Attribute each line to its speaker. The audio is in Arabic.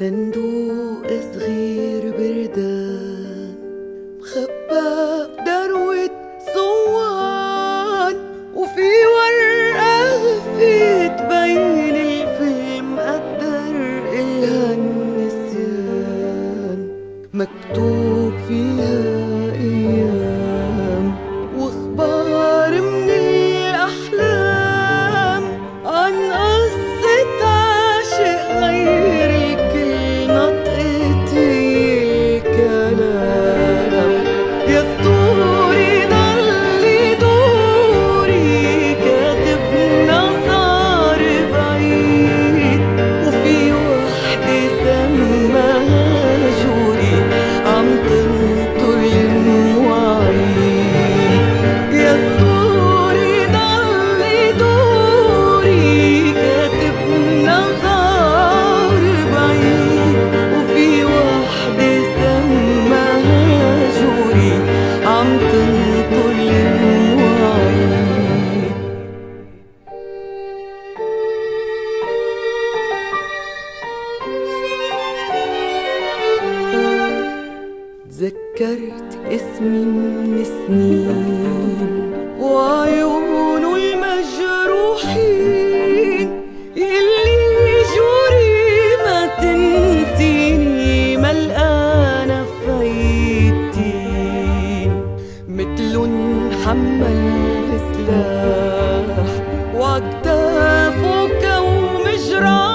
Speaker 1: صندوق صغير بردان مخبى بدروة صوان، وفي ورقة خفيت بين الفيلم قدر إلها النسيان، مكتوب فيها أيام وأخبار من الأحلام عن قصة عاشق غير الكل نطقت الكلام. يا اسطوري ضلي دوري كاتبنا صار بعيد، وفي وحدة سماها جوري عم تنطر المواعيد. يا اسطوري ضلي دوري كاتبنا صار بعيد، وفي وحدة سماها جوري عم تنطر المواعيد. تذكرت اسمي من سنين وعيونه المجروحين، يلي جوري ما تنسيني ملقانة فايتين، متلن حمل سلاح وعكتافه كوم جراح.